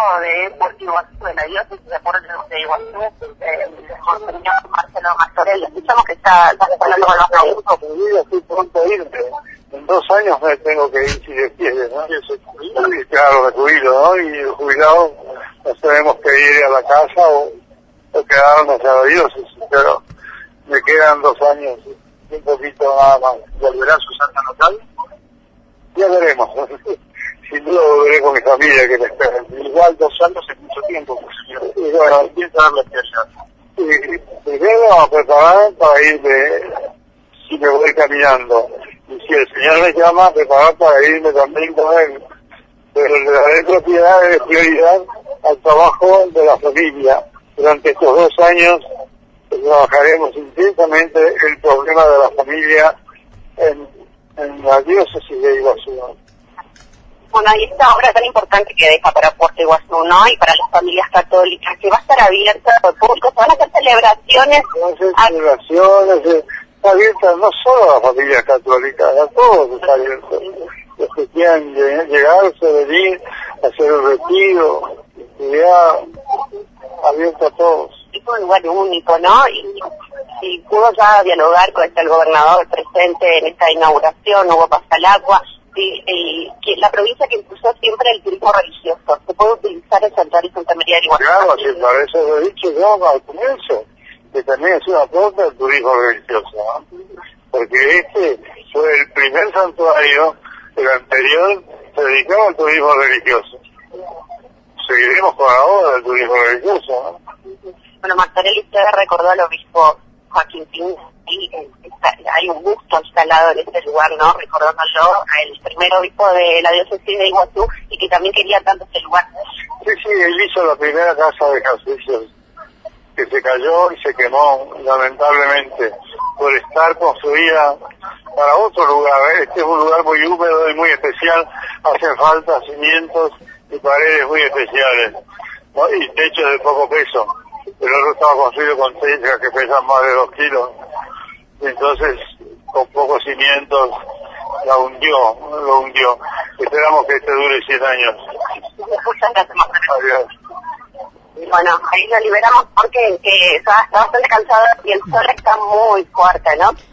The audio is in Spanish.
de Puerto Iguazú, de la diócesis de Puerto de Iguazú, Monseñor Marcelo Martorell. Escuchamos que está hablando con los médicos. Estoy pronto a irme. En 2 años me tengo que ir si Dios quiere, ¿no? Yo soy jubilado, y claro, me jubilo, ¿no? Y el jubilado nos tenemos que ir a la casa o quedarnos a la diócesis, pero me quedan 2 años, un poquito nada más. ¿Volverá Susana Natal? Ya veremos. Sin duda volveré con mi familia que me espera. Igual 2 años es mucho tiempo, pues. Y bueno, empieza a darle allá. Y primero a preparar para irme, si me voy caminando. Y si el Señor me llama, a preparar para irme también con él. Pero le daré propiedad de prioridad al trabajo de la familia. Durante estos 2 años trabajaremos intensamente el problema de la familia en la diócesis de Iguazú. Bueno, y esta obra tan importante que deja para Puerto Iguazú, ¿no? Y para las familias católicas, que va a estar abierta al público, se van a hacer celebraciones. Celebraciones, está abierta no solo a las familias católicas, a todos está abierto. Los que quieran llegarse, venir, hacer el retiro, estudiar, abierto a todos. Es un lugar único, ¿no? Y pudo ya dialogar con el gobernador presente en esta inauguración, hubo Pasalagua, y que la provincia que impulsó siempre el turismo religioso. Se puede utilizar el santuario Santa María de Iguazú. Claro, si para eso lo he dicho yo al comienzo, que también es una aporte del turismo religioso, ¿no? Porque este fue el primer santuario, el anterior se dedicaba al turismo religioso. Seguiremos con la obra del turismo religioso, ¿no? Bueno, Martorell, usted recordó al obispo Joaquín Pin, y hay un busto instalado en este lugar, ¿no? Recordándolo al primer obispo de la diócesis de Iguazú y que también quería tanto este lugar. Sí, él hizo la primera casa de ejercicios que se cayó y se quemó, lamentablemente, por estar construida para otro lugar. Este es un lugar muy húmedo y muy especial, hacen falta cimientos y paredes muy especiales, ¿no? Y techos de poco peso. El otro estaba construido con techos que pesan más de 2 kilos. Y entonces, con pocos cimientos, lo hundió. Esperamos que este dure 100 años. Muchas gracias, Martorell. Adiós. Bueno, ahí lo liberamos porque está bastante cansado y el sol está muy fuerte, ¿no?